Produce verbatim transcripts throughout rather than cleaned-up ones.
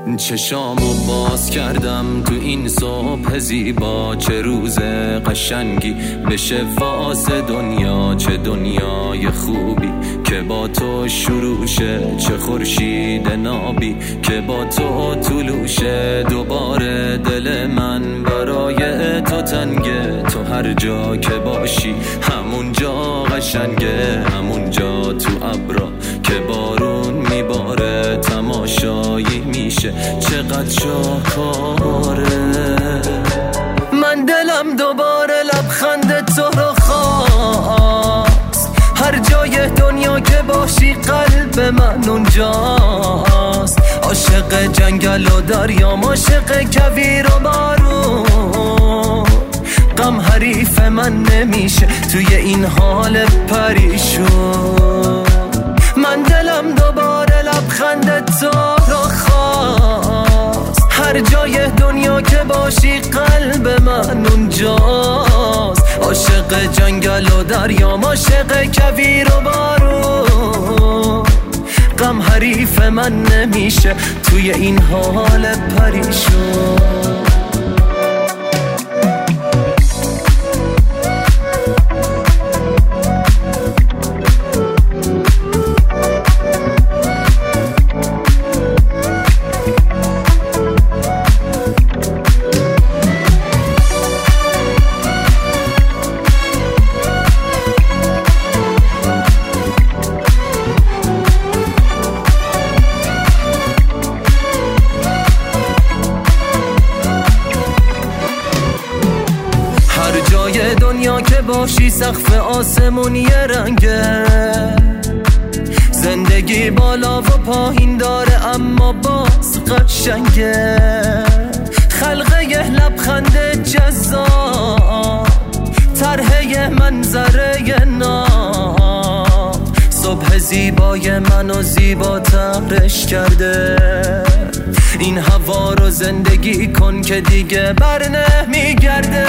چشامو باز کردم تو این صبح زیبا، چه روز قشنگی بشه واسه دنیا، چه دنیای خوبی که با تو شروع شه، چه خورشید نابی که با تو طلوشه. دوباره دل من برای تو تنگه، تو هر جا که باشی همون جا قشنگه، همون جا تو ابرا که بارون میباره تماشایی میشه، چقدر شاهکاره. من دلم دوباره لبخند تو رو خواست، هر جای دنیا که باشی قلب من اونجاست. عاشق جنگل و دریام، عاشق کویر و بارون، غم حریف من نمیشه توی این حال پریشون. من دلم دوباره لبخند تو رو خواست، هر جای دنیا که باشی قلب من اونجاست. عاشق جنگل و دریام، عاشق کویر و بارون، غم حریف من نمیشه توی این حال پریشون. دنیا که باشی سقف آسمون یه رنگه، زندگی بالا و پایین داره اما باز قشنگه. خلقه یه لبخند جذاب، طرح منظره ناب، صبح زیبای منو زیباترش کرده. این هوا رو زندگی کن که دیگه بر نمیگرده.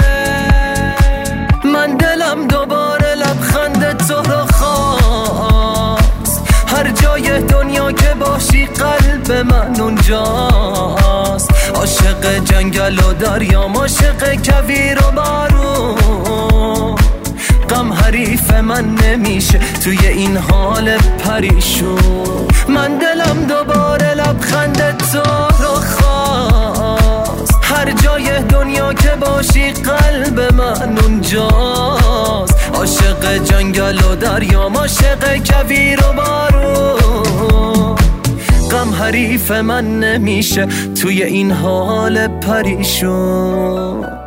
من دلم دوباره لبخند تو رو خواست، هر جای دنیا که باشی قلب من اونجاست. عاشق جنگل و دریام، عاشق کویر و بارون، غم حریف من نمیشه توی این حال پریشون. من دلم دوباره لبخند تو رو خواست، هر جای دنیا که باشی قلب من اونجاست. عاشق جنگل و دریام، عاشق کویر و بارون، غم حریف من نمیشه توی این حال پریشون.